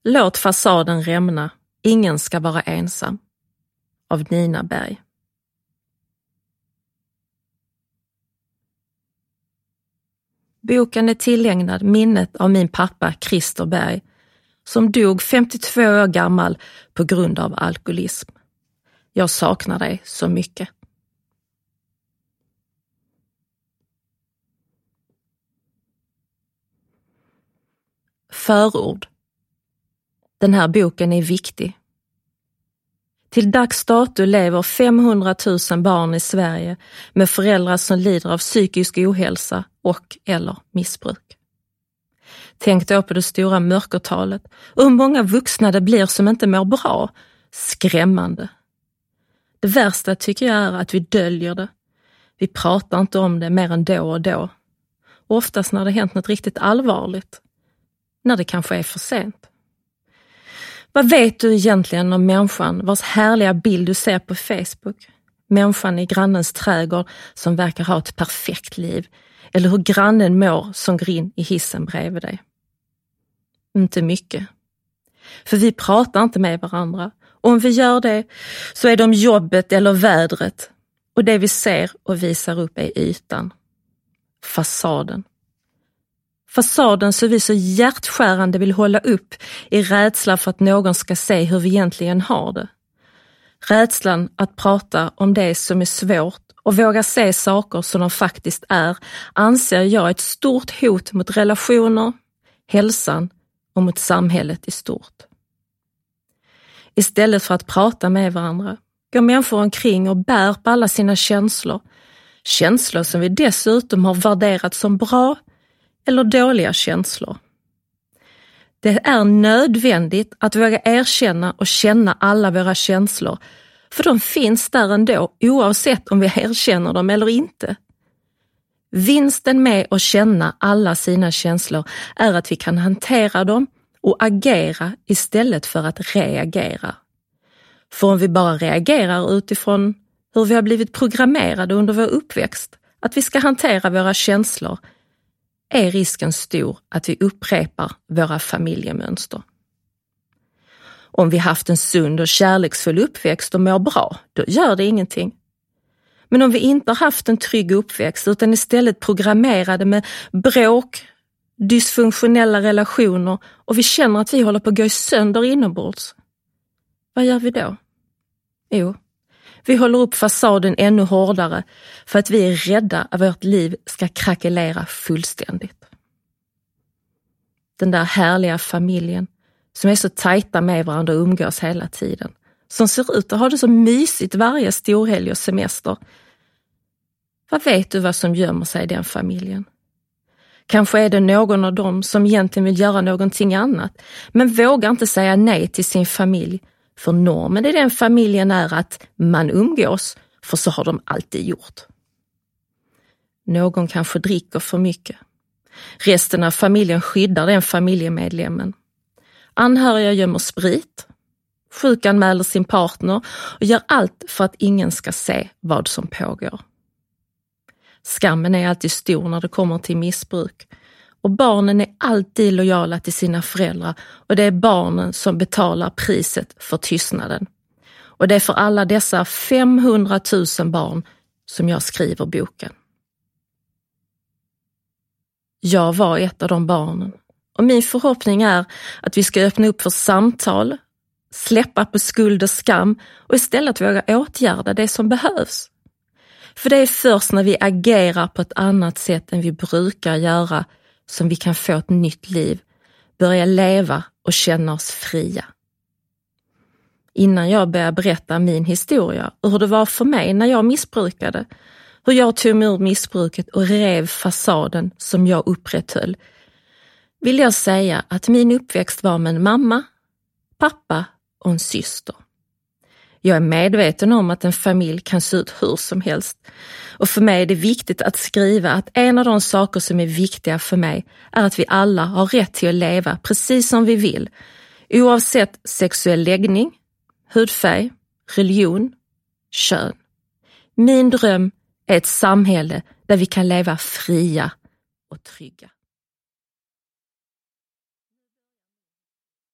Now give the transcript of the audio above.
Låt fasaden rämna, ingen ska vara ensam. Av Nina Berg. Boken är tillägnad minnet av min pappa Christer Berg, som dog 52 år gammal på grund av alkoholism. Jag saknar dig så mycket. Förord. Den här boken är viktig. Till dags dato lever 500 000 barn i Sverige med föräldrar som lider av psykisk ohälsa och eller missbruk. Tänk då på det stora mörkertalet och hur många vuxna det blir som inte mår bra. Skrämmande. Det värsta tycker jag är att vi döljer det. Vi pratar inte om det mer än då och då. Och oftast när det hänt något riktigt allvarligt. När det kanske är för sent. Vad vet du egentligen om människan vars härliga bild du ser på Facebook? Människan i grannens trädgård som verkar ha ett perfekt liv. Eller hur grannen mår som går in i hissen bredvid dig. Inte mycket. För vi pratar inte med varandra. Och om vi gör det så är det om jobbet eller vädret. Och det vi ser och visar upp är ytan. Fasaden. Fasaden som vi så hjärtskärande vill hålla upp i rädsla för att någon ska se hur vi egentligen har det. Rädslan att prata om det som är svårt och våga se saker som de faktiskt är, anser jag ett stort hot mot relationer, hälsan och mot samhället i stort. Istället för att prata med varandra går människor omkring och bär på alla sina känslor. Känslor som vi dessutom har värderat som bra eller dåliga känslor. Det är nödvändigt att våga erkänna och känna alla våra känslor, för de finns där ändå oavsett om vi erkänner dem eller inte. Vinsten med att känna alla sina känslor är att vi kan hantera dem och agera istället för att reagera. För om vi bara reagerar utifrån hur vi har blivit programmerade under vår uppväxt, att vi ska hantera våra känslor, är risken stor att vi upprepar våra familjemönster. Om vi haft en sund och kärleksfull uppväxt och mår bra, då gör det ingenting. Men om vi inte har haft en trygg uppväxt utan istället programmerade med bråk, dysfunktionella relationer och vi känner att vi håller på att gå sönder inombords, vad gör vi då? Jo, vi håller upp fasaden ännu hårdare för att vi är rädda att vårt liv ska krackelera fullständigt. Den där härliga familjen som är så tajta med varandra och umgås hela tiden. Som ser ut att ha det så mysigt varje storhelg och semester. Vad vet du vad som gömmer sig i den familjen? Kanske är det någon av dem som egentligen vill göra någonting annat men vågar inte säga nej till sin familj. För normen i den familjen är att man umgås, för så har de alltid gjort. Någon kanske dricker för mycket. Resten av familjen skyddar den familjemedlemmen. Anhöriga gömmer sprit, sjukanmäler sin partner och gör allt för att ingen ska se vad som pågår. Skammen är alltid stor när det kommer till missbruk. Och barnen är alltid lojala till sina föräldrar och det är barnen som betalar priset för tystnaden. Och det är för alla dessa 500 000 barn som jag skriver boken. Jag var ett av de barnen och min förhoppning är att vi ska öppna upp för samtal, släppa på skuld och skam och istället våga åtgärda det som behövs. För det är först när vi agerar på ett annat sätt än vi brukar göra som vi kan få ett nytt liv, börja leva och känna oss fria. Innan jag börjar berätta min historia och hur det var för mig när jag missbrukade, hur jag tog mig ur missbruket och rev fasaden som jag upprätthöll, vill jag säga att min uppväxt var med en mamma, pappa och en syster. Jag är medveten om att en familj kan se ut hur som helst. Och för mig är det viktigt att skriva att en av de saker som är viktiga för mig är att vi alla har rätt till att leva precis som vi vill. Oavsett sexuell läggning, hudfärg, religion, kön. Min dröm är ett samhälle där vi kan leva fria och trygga.